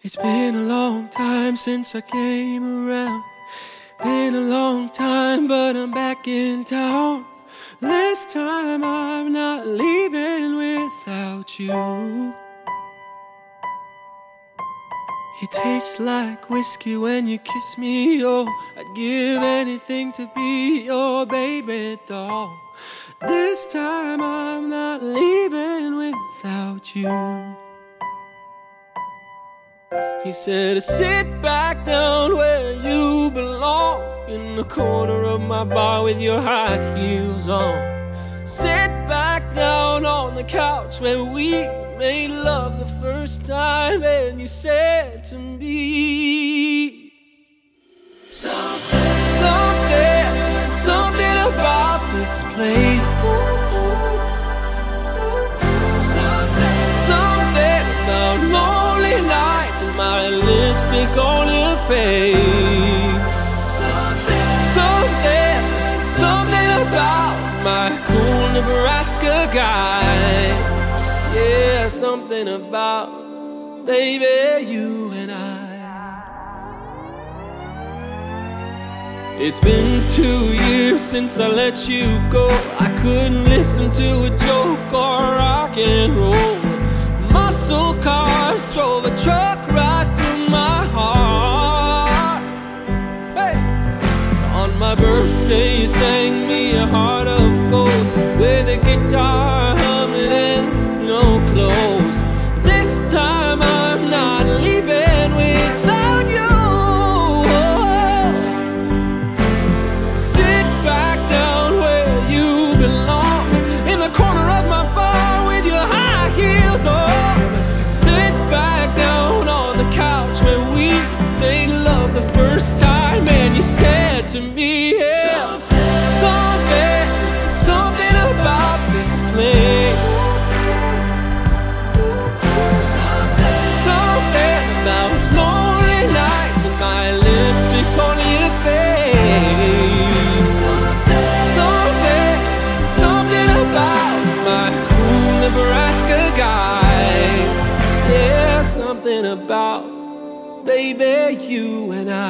It's been a long time since I came around. Been a long time, but I'm back in town. This time I'm not leaving without you. It tastes like whiskey when you kiss me, oh, I'd give anything to be your baby doll. This time I'm not leaving without you. He said, sit back down where you belong, in the corner of my bar with your high heels on. Sit back down on the couch where we made love the first time, and you said to me, something about this place. Something about lonely nights and my lipstick on your face. Something about my cool Nebraska guy. Yeah, something about, baby, you and I. It's been 2 years since I let you go. I couldn't listen to a joke or rock and roll. Muscle cars drove a truck right through my heart. Hey! On my birthday you sang me a heart of gold, with a guitar humming and no clothes. This time I'm not leaving without you. Sit back down where you belong, in the corner of my bar with your high heels on. Sit back down on the couch where we made love the first time, and you said to me, yeah, something about this place. Something about lonely nights and my lipstick on your face. Something about my cool Nebraska guy. Yeah, something about, baby, you and I.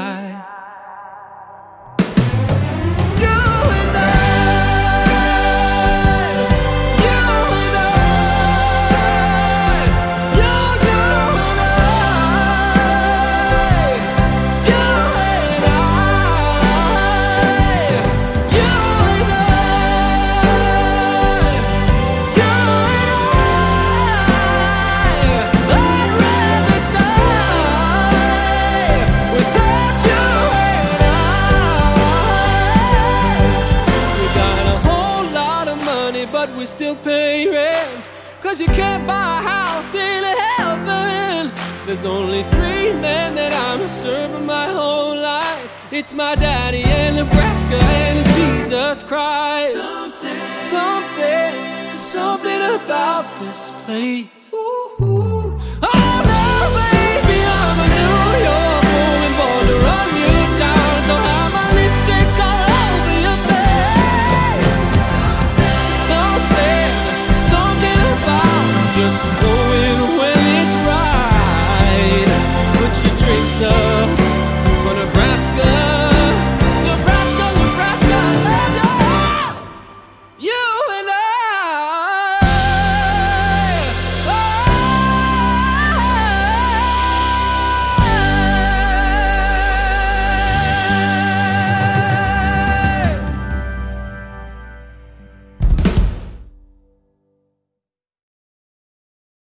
But we still pay rent, 'cause you can't buy a house in heaven. There's only 3 men that I'm serving my whole life. It's my daddy and Nebraska and Jesus Christ. Something about this place. Ooh.